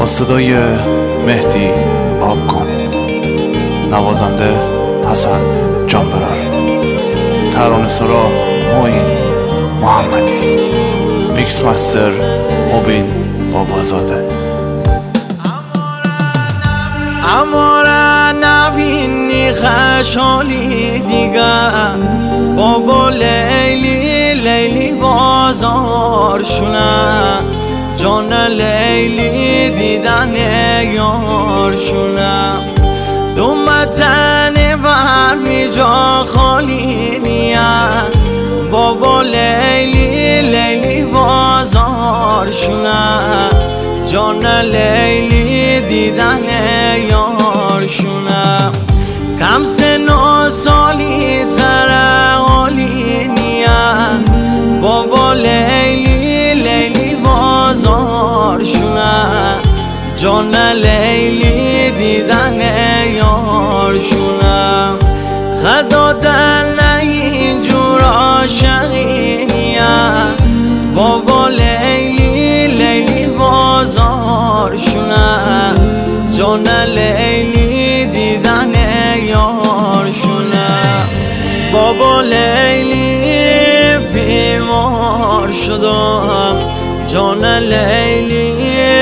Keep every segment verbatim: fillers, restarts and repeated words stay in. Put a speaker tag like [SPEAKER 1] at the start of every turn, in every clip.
[SPEAKER 1] با صدای مهدی آب کن، نوازنده حسن جانبرار، ترانه سرا معین محمدی، میکس مستر مبین بابازاده.
[SPEAKER 2] اماره نبینی خشالی دیگر، بابا لیلی لیلی بازارشونه، جان لیلی دیدن یارشونه، دومتن برمی جا خالی نیه، بابا لیلی لیلی بازارشونه، جان لیلی دیدن یارشونه، کم سن و سالی تره حالی نیه، بابا لیلی لیلی بازارشونه، جان لیلی دیدن یارشونه، خدا دل اینجور عاشقی نیه، بابا لیلی لیلی بازارشونه، جان لیلی دیدن یارشونه، بابا لیلی بیمار شدم، جان لیلی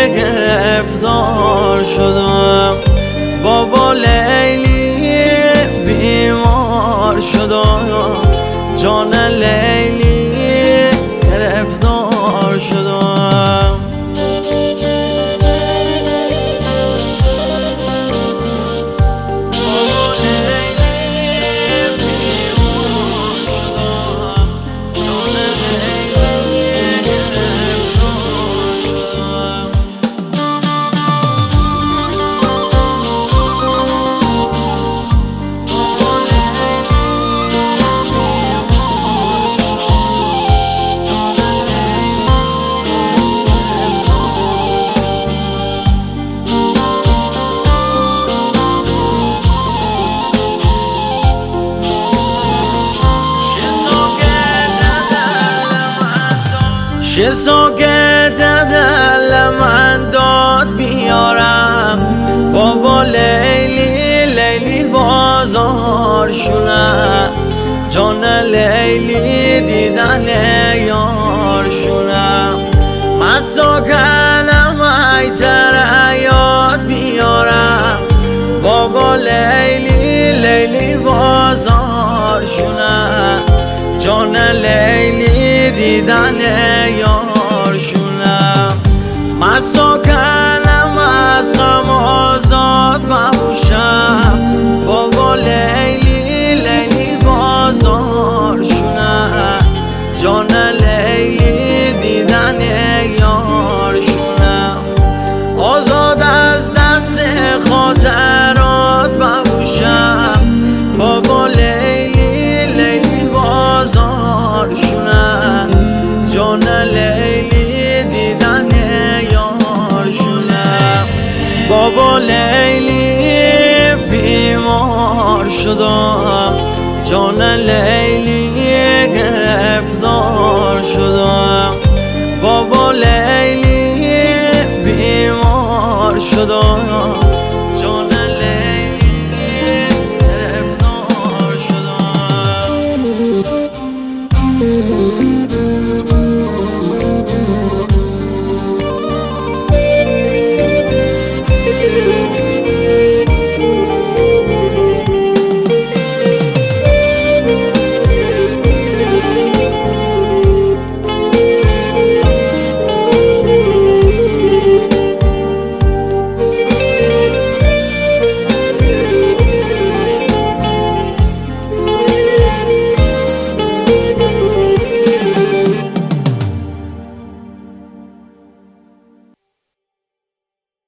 [SPEAKER 2] گرفتار شدم، بابا لیلی بیمار شدم، جان لیلی گرفتار شدم. چه ساکت دل من داد بیارم، بابا لیلی لیلی بازارشونه، جان لیلی دیدن یارشونه، من ساکنم ایتر یاد بیارم، بابا لیلی لیلی بازارشونه، جان لیلی دیدن یارشونه، من ساکنم از غم آزاد مبوشم، بابا لیلی لیلی بازارشونه، جان لیلی دیدن یارشونه، آزاد از دست خاطرات مبوشم، بابا لیلی لیلی بازارشونه، جان لیلی دیدن یارشونه، بابا لیلی بیمار شدم، جان لیلی گرفتار شدم، بابا لیلی بیمار شدم،